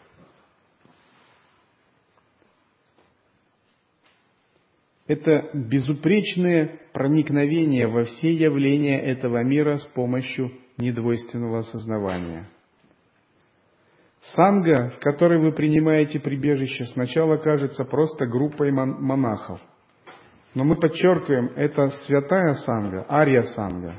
это безупречное проникновение во все явления этого мира с помощью недвойственного осознавания. Санга, в которой вы принимаете прибежище, сначала кажется просто группой монахов. Но мы подчеркиваем, это святая санга, арья-санга.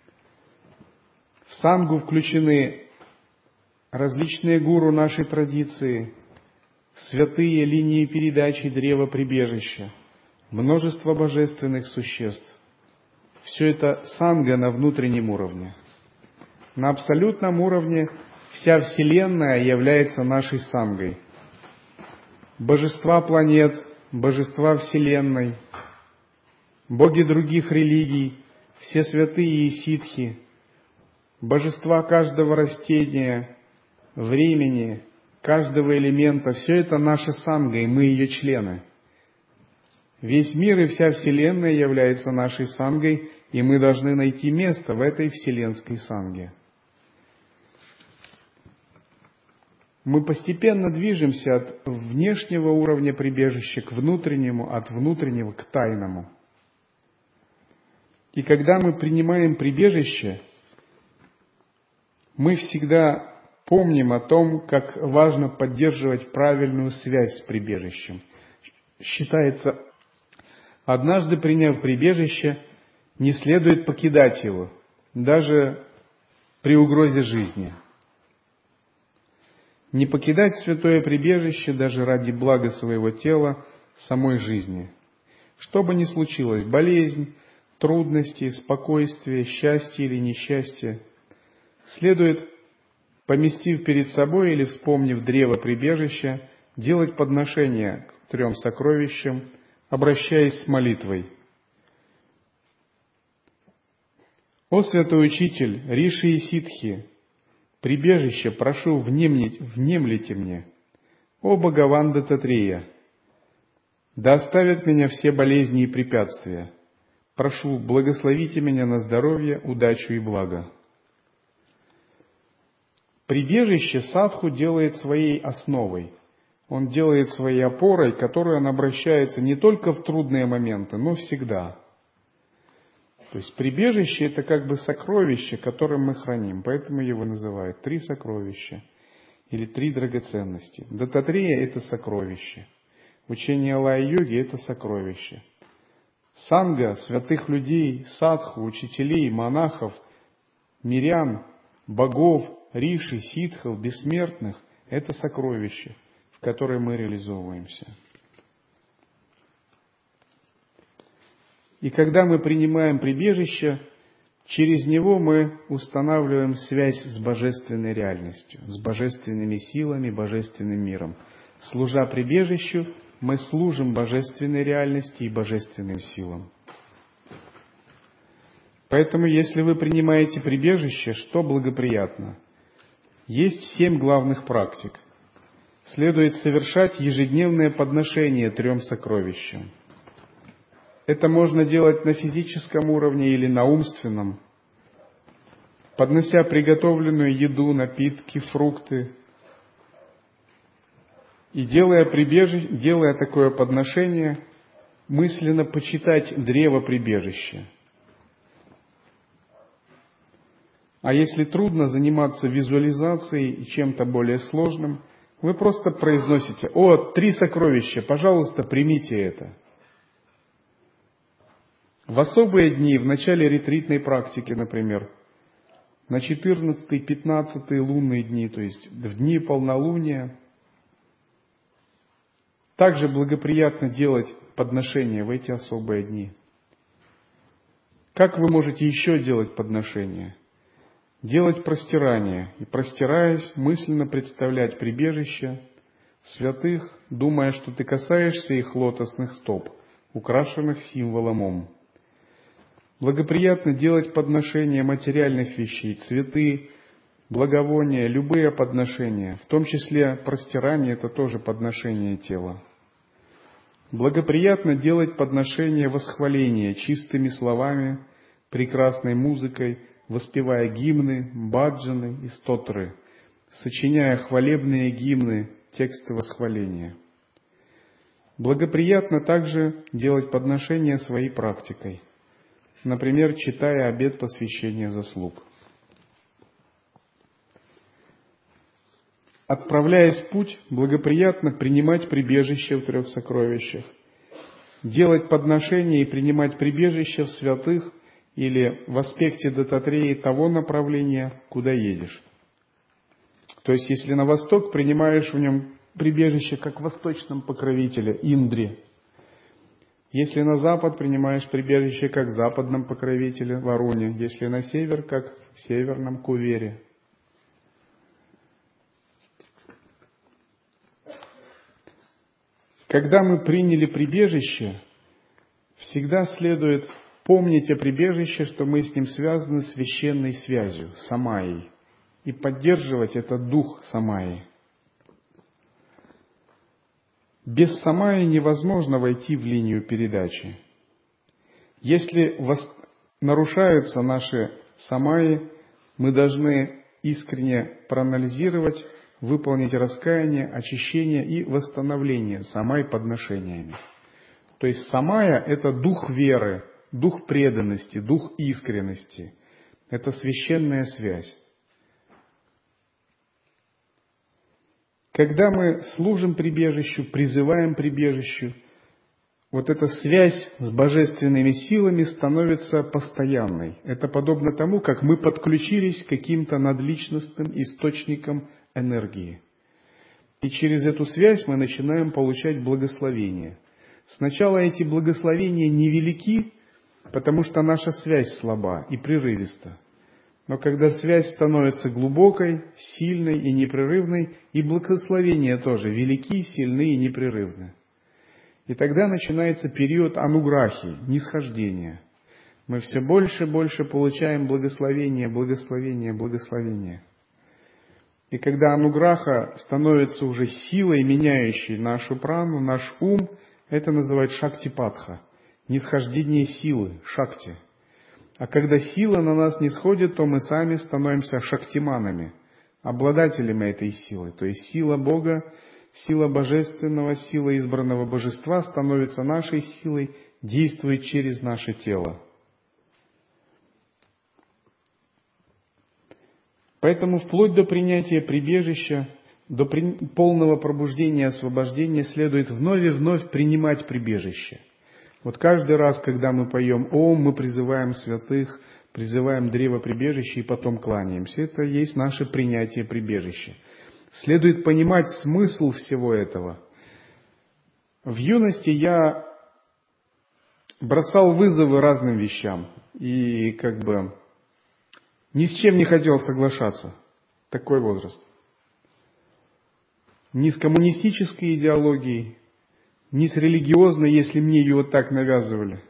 В сангу включены различные гуру нашей традиции, святые линии передачи древа прибежища, множество божественных существ. Все это санга на внутреннем уровне. На абсолютном уровне вся Вселенная является нашей сангой. Божества планет, божества Вселенной, боги других религий, все святые и ситхи, божества каждого растения, времени, каждого элемента, все это наша санга, и мы ее члены. Весь мир и вся Вселенная является нашей сангой, и мы должны найти место в этой вселенской санге. Мы постепенно движемся от внешнего уровня прибежища к внутреннему, от внутреннего к тайному. И когда мы принимаем прибежище, мы всегда помним о том, как важно поддерживать правильную связь с прибежищем. Считается, однажды приняв прибежище, не следует покидать его, даже при угрозе жизни. Не покидать святое прибежище даже ради блага своего тела, самой жизни. Что бы ни случилось, болезнь, трудности, спокойствие, счастье или несчастье, следует, поместив перед собой или вспомнив древо прибежища, делать подношение к трем сокровищам, обращаясь с молитвой. «О святой учитель, риши и ситхи, прибежище, прошу, внемлить, внемлите мне. О Бхагаван Даттатрея, да оставят меня все болезни и препятствия. Прошу, благословите меня на здоровье, удачу и благо». Прибежище садху делает своей основой. Он делает своей опорой, к которой он обращается не только в трудные моменты, но всегда. То есть прибежище – это как бы сокровище, которое мы храним, поэтому его называют три сокровища или три драгоценности. Даттатрея – это сокровище. Учение Лая-йоги – это сокровище. Санга святых людей, садху, учителей, монахов, мирян, богов, риши, ситхов, бессмертных – это сокровище, в которое мы реализовываемся. И когда мы принимаем прибежище, через него мы устанавливаем связь с божественной реальностью, с божественными силами, божественным миром. Служа прибежищу, мы служим божественной реальности и божественным силам. Поэтому, если вы принимаете прибежище, что благоприятно? Есть семь главных практик. Следует совершать ежедневное подношение трем сокровищам. Это можно делать на физическом уровне или на умственном, поднося приготовленную еду, напитки, фрукты. И делая, прибежище, делая такое подношение, мысленно почитать древо прибежища. А если трудно заниматься визуализацией и чем-то более сложным, вы просто произносите: «О, три сокровища, пожалуйста, примите это». В особые дни, в начале ретритной практики, например, на четырнадцатый, пятнадцатый лунные дни, то есть в дни полнолуния, также благоприятно делать подношения в эти особые дни. Как вы можете еще делать подношения? Делать простирание и, простираясь, мысленно представлять прибежище святых, думая, что ты касаешься их лотосных стоп, украшенных символом Ом. Благоприятно делать подношения материальных вещей, цветы, благовония, любые подношения, в том числе простирание – это тоже подношение тела. Благоприятно делать подношения восхваления чистыми словами, прекрасной музыкой, воспевая гимны, баджаны и стотры, сочиняя хвалебные гимны, тексты восхваления. Благоприятно также делать подношения своей практикой, например, читая обет посвящения заслуг. Отправляясь в путь, благоприятно принимать прибежище в трех сокровищах, делать подношения и принимать прибежище в святых или в аспекте Даттатреи того направления, куда едешь. То есть, если на восток, принимаешь в нем прибежище как в восточном покровителе Индре. Если на запад, принимаешь прибежище как в западном покровителе Варуне. Если на север, как в северном Кувере. Когда мы приняли прибежище, всегда следует помнить о прибежище, что мы с ним связаны священной связью, самайей, и поддерживать этот дух самайи. Без самайи невозможно войти в линию передачи. Если вос... нарушаются наши самайи, мы должны искренне проанализировать, выполнить раскаяние, очищение и восстановление самай подношениями. То есть самая – это дух веры, дух преданности, дух искренности. Это священная связь. Когда мы служим прибежищу, призываем прибежищу, вот эта связь с божественными силами становится постоянной. Это подобно тому, как мы подключились к каким-то надличностным источникам энергии. И через эту связь мы начинаем получать благословения. Сначала эти благословения невелики, потому что наша связь слаба и прерывиста. Но когда связь становится глубокой, сильной и непрерывной, и благословения тоже велики, сильны и непрерывны. И тогда начинается период ануграхи, нисхождения. Мы все больше и больше получаем благословения, благословения, благословения. И когда ануграха становится уже силой, меняющей нашу прану, наш ум, это называют шактипадха, нисхождение силы, шакти. А когда сила на нас не сходит, то мы сами становимся шактиманами, обладателями этой силы. То есть сила Бога, сила божественного, сила избранного божества становится нашей силой, действует через наше тело. Поэтому вплоть до принятия прибежища, до полного пробуждения и освобождения следует вновь и вновь принимать прибежище. Вот каждый раз, когда мы поем «Ом», мы призываем святых, призываем древо прибежища и потом кланяемся. Это и есть наше принятие прибежища. Следует понимать смысл всего этого. В юности я бросал вызовы разным вещам и как бы ни с чем не хотел соглашаться. Такой возраст. Ни с коммунистической идеологией, ни с религиозной, если мне ее вот так навязывали.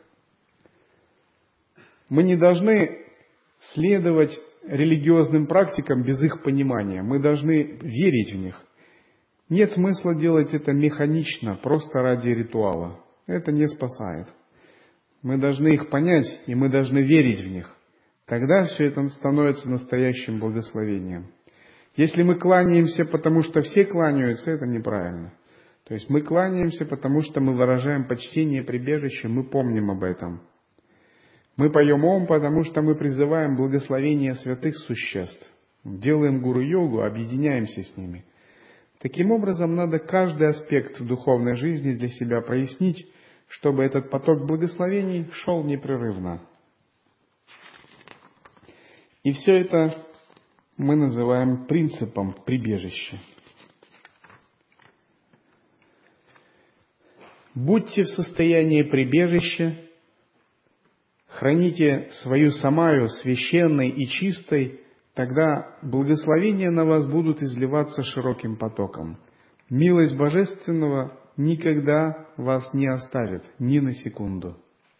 Мы не должны следовать религиозным практикам без их понимания. Мы должны верить в них. Нет смысла делать это механично, просто ради ритуала. Это не спасает. Мы должны их понять, и мы должны верить в них. Тогда все это становится настоящим благословением. Если мы кланяемся, потому что все кланяются, это неправильно. То есть мы кланяемся, потому что мы выражаем почтение прибежища, мы помним об этом. Мы поем Ом, потому что мы призываем благословение святых существ. Делаем гуру-йогу, объединяемся с ними. Таким образом, надо каждый аспект в духовной жизни для себя прояснить, чтобы этот поток благословений шел непрерывно. И все это мы называем принципом прибежища. Будьте в состоянии прибежища, храните свою самаю священной и чистой, тогда благословения на вас будут изливаться широким потоком. Милость Божественного никогда вас не оставит ни на секунду.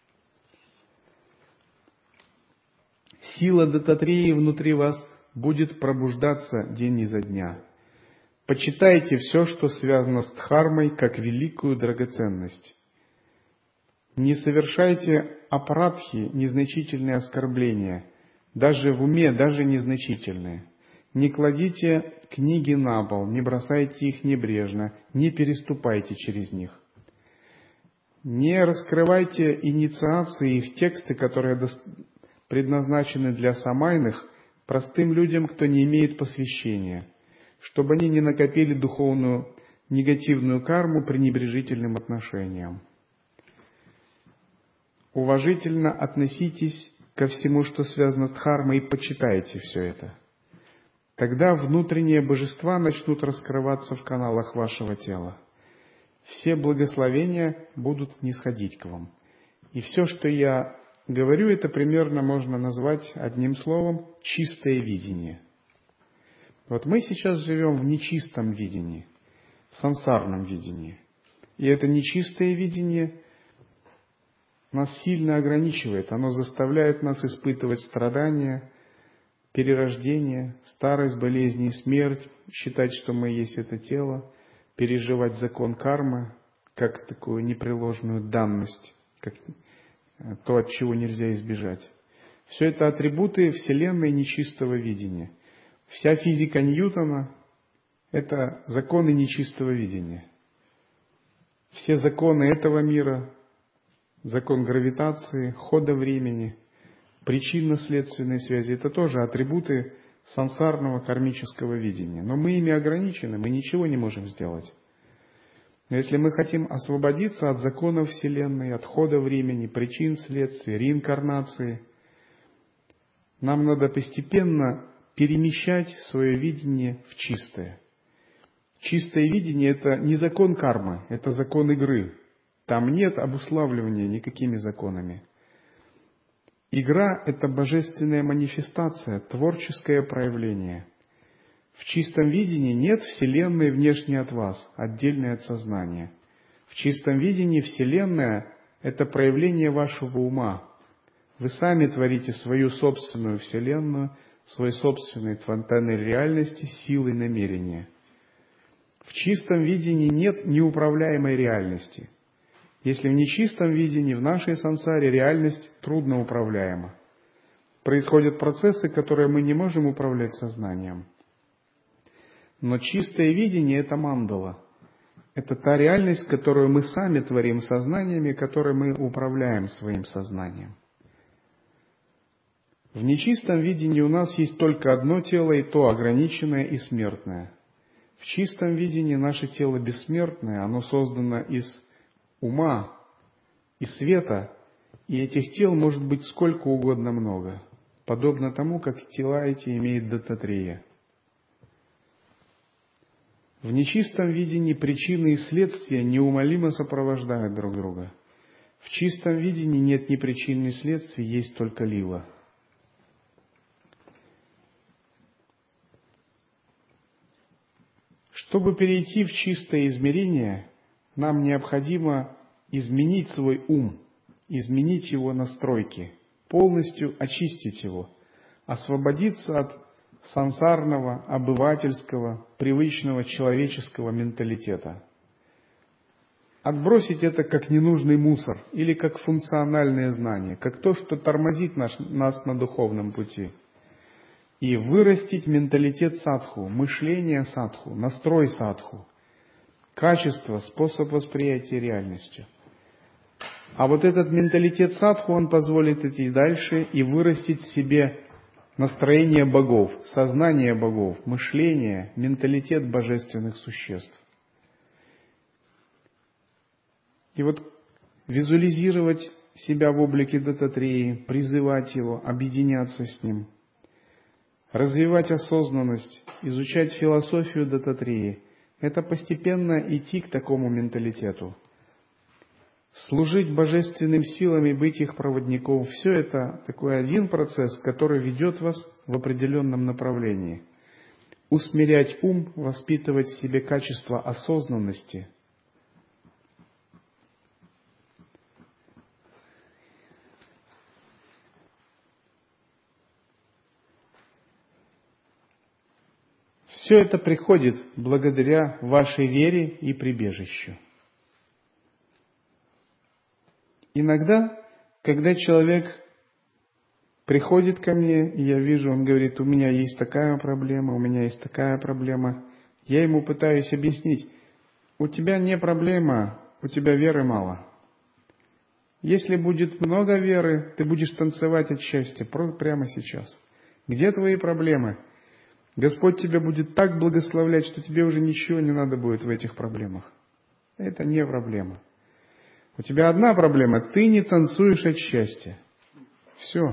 Сила Дататреи внутри вас будет пробуждаться день изо дня. Почитайте все, что связано с дхармой, как великую драгоценность. Не совершайте апарадхи, незначительные оскорбления, даже в уме, даже незначительные. Не кладите книги на пол, не бросайте их небрежно, не переступайте через них. Не раскрывайте инициации, их тексты, которые предназначены для самайных, простым людям, кто не имеет посвящения, чтобы они не накопили духовную негативную карму пренебрежительным отношением. Уважительно относитесь ко всему, что связано с дхармой, и почитайте все это. Тогда внутренние божества начнут раскрываться в каналах вашего тела. Все благословения будут нисходить к вам. И все, что я говорю, это примерно можно назвать одним словом «чистое видение». Вот мы сейчас живем в нечистом видении, в сансарном видении. И это нечистое видение нас сильно ограничивает. Оно заставляет нас испытывать страдания, перерождение, старость, болезни и смерть, считать, что мы есть это тело, переживать закон кармы как такую непреложную данность, как то, от чего нельзя избежать. Все это атрибуты Вселенной нечистого видения. Вся физика Ньютона – это законы нечистого видения. Все законы этого мира, закон гравитации, хода времени, причинно-следственной связи – это тоже атрибуты сансарного кармического видения. Но мы ими ограничены, мы ничего не можем сделать. Но если мы хотим освободиться от законов Вселенной, от хода времени, причин, следствий, реинкарнации, нам надо постепенно перемещать свое видение в чистое. Чистое видение – это не закон кармы, это закон игры. Там нет обуславливания никакими законами. Игра – это божественная манифестация, творческое проявление. В чистом видении нет Вселенной внешней от вас, отдельной от сознания. В чистом видении Вселенная – это проявление вашего ума. Вы сами творите свою собственную Вселенную, свой собственный тоннель реальности силой намерения. В чистом видении нет неуправляемой реальности. Если в нечистом видении, в нашей сансаре реальность трудно управляема. Происходят процессы, которые мы не можем управлять сознанием. Но чистое видение – это мандала. Это та реальность, которую мы сами творим сознаниями, которой мы управляем своим сознанием. В нечистом видении у нас есть только одно тело, и то ограниченное и смертное. В чистом видении наше тело бессмертное, оно создано из ума и света, и этих тел может быть сколько угодно много, подобно тому, как тела эти имеет Даттатрея. В нечистом видении причины и следствия неумолимо сопровождают друг друга. В чистом видении нет ни причин, ни следствий, есть только лила. Чтобы перейти в чистое измерение, нам необходимо изменить свой ум, изменить его настройки, полностью очистить его, освободиться от сансарного, обывательского, привычного человеческого менталитета. Отбросить это как ненужный мусор или как функциональное знание, как то, что тормозит наш, нас на духовном пути. И вырастить менталитет садху, мышление садху, настрой садху, качество, способ восприятия реальности. А вот этот менталитет садху, он позволит идти дальше и вырастить в себе настроение богов, сознание богов, мышление, менталитет божественных существ. И вот визуализировать себя в облике Даттатреи, призывать его, объединяться с ним, развивать осознанность, изучать философию Даттатреи – это постепенно идти к такому менталитету. Служить божественным силам и быть их проводником – все это такой один процесс, который ведет вас в определенном направлении. Усмирять ум, воспитывать в себе качество осознанности. Все это приходит благодаря вашей вере и прибежищу. Иногда, когда человек приходит ко мне, и я вижу, он говорит, у меня есть такая проблема, у меня есть такая проблема, я ему пытаюсь объяснить, у тебя не проблема, у тебя веры мало. Если будет много веры, ты будешь танцевать от счастья прямо сейчас. Где твои проблемы? Господь тебя будет так благословлять, что тебе уже ничего не надо будет в этих проблемах. Это не проблема. У тебя одна проблема – ты не танцуешь от счастья. Все.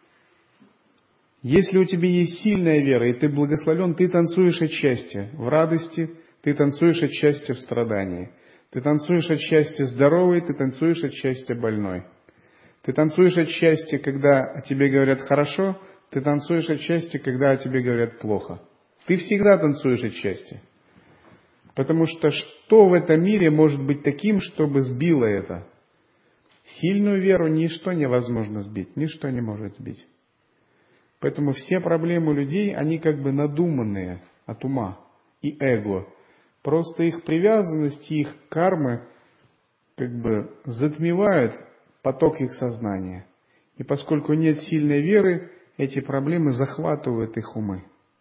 Если у тебя есть сильная вера, и ты благословлен, ты танцуешь от счастья в радости, ты танцуешь от счастья в страдании. Ты танцуешь от счастья здоровой, ты танцуешь от счастья больной. Ты танцуешь от счастья, когда о тебе говорят хорошо, ты танцуешь от счастья, когда о тебе говорят плохо. Ты всегда танцуешь от счастья. Потому что что в этом мире может быть таким, чтобы сбило это? Сильную веру ничто невозможно сбить, ничто не может сбить. Поэтому все проблемы людей, они как бы надуманные от ума и эго. Просто их привязанность и их кармы как бы затмевают поток их сознания. И поскольку нет сильной веры, эти проблемы захватывают их умы.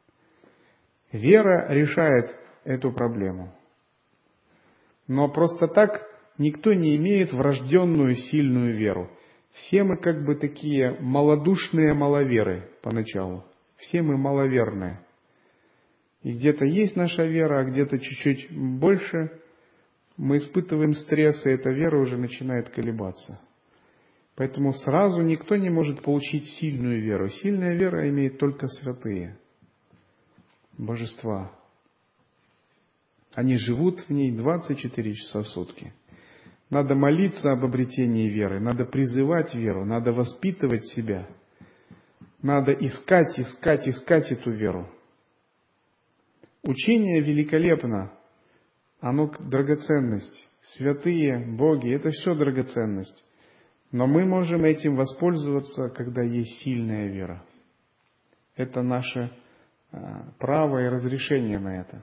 Вера решает эту проблему. Но просто так никто не имеет врожденную сильную веру. Все мы как бы такие малодушные маловеры поначалу. Все мы маловерные. И где-то есть наша вера, а где-то чуть-чуть больше. Мы испытываем стресс, и эта вера уже начинает колебаться. Поэтому сразу никто не может получить сильную веру. Сильная вера имеет только святые, божества. Они живут в ней двадцать четыре часа в сутки. Надо молиться об обретении веры, надо призывать веру, надо воспитывать себя. Надо искать, искать, искать эту веру. Учение великолепно, оно драгоценность. Святые, боги, это все драгоценность. Но мы можем этим воспользоваться, когда есть сильная вера. Это наше право и разрешение на это.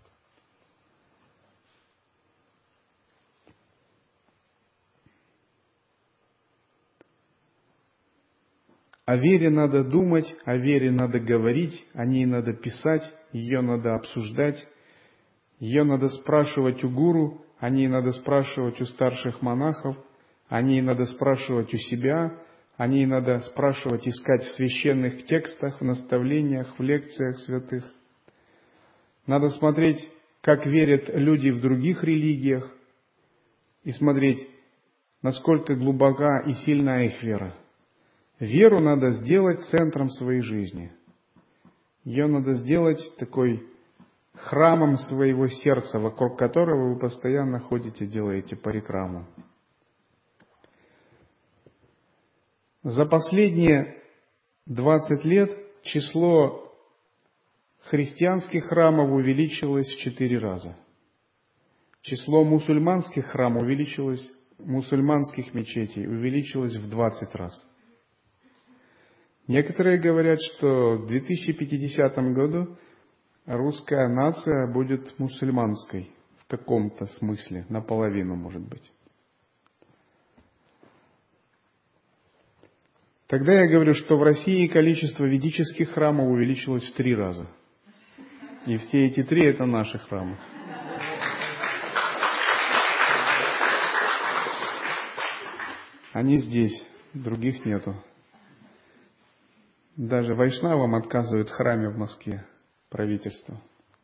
О вере надо думать, о вере надо говорить, о ней надо писать, ее надо обсуждать, ее надо спрашивать у гуру, о ней надо спрашивать у старших монахов, о ней надо спрашивать у себя, о ней надо спрашивать, искать в священных текстах, в наставлениях, в лекциях святых. Надо смотреть, как верят люди в других религиях, и смотреть, насколько глубока и сильна их вера. Веру надо сделать центром своей жизни. Ее надо сделать такой храмом своего сердца, вокруг которого вы постоянно ходите, делаете парикраму. За последние двадцать лет число христианских храмов увеличилось в четыре раза. Число мусульманских храмов увеличилось, мусульманских мечетей увеличилось в двадцать раз. Некоторые говорят, что к две тысячи пятидесятому году русская нация будет мусульманской в каком-то смысле, наполовину, может быть. Тогда я говорю, что в России количество ведических храмов увеличилось в три раза. И все эти три – это наши храмы. Они здесь, других нету. Даже вайшнавам отказывают в храме в Москве, правительство.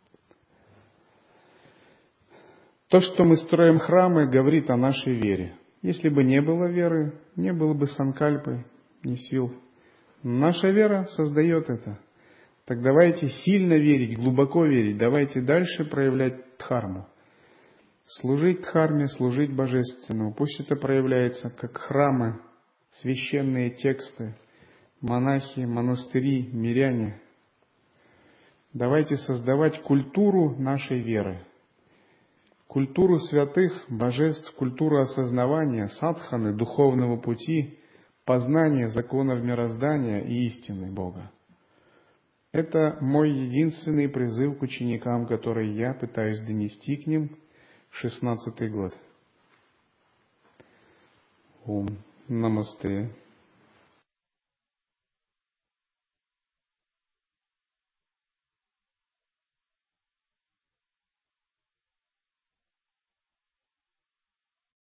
То, что мы строим храмы, говорит о нашей вере. Если бы не было веры, не было бы санкальпы, ни сил. Наша вера создает это. Так давайте сильно верить, глубоко верить, давайте дальше проявлять дхарму. Служить дхарме, служить божественному. Пусть это проявляется как храмы, священные тексты, монахи, монастыри, миряне. Давайте создавать культуру нашей веры. Культуру святых, божеств, культуру осознавания, садханы, духовного пути, познания законов мироздания и истины Бога. Это мой единственный призыв к ученикам, который я пытаюсь донести к ним шестнадцатый год. Ом намасте.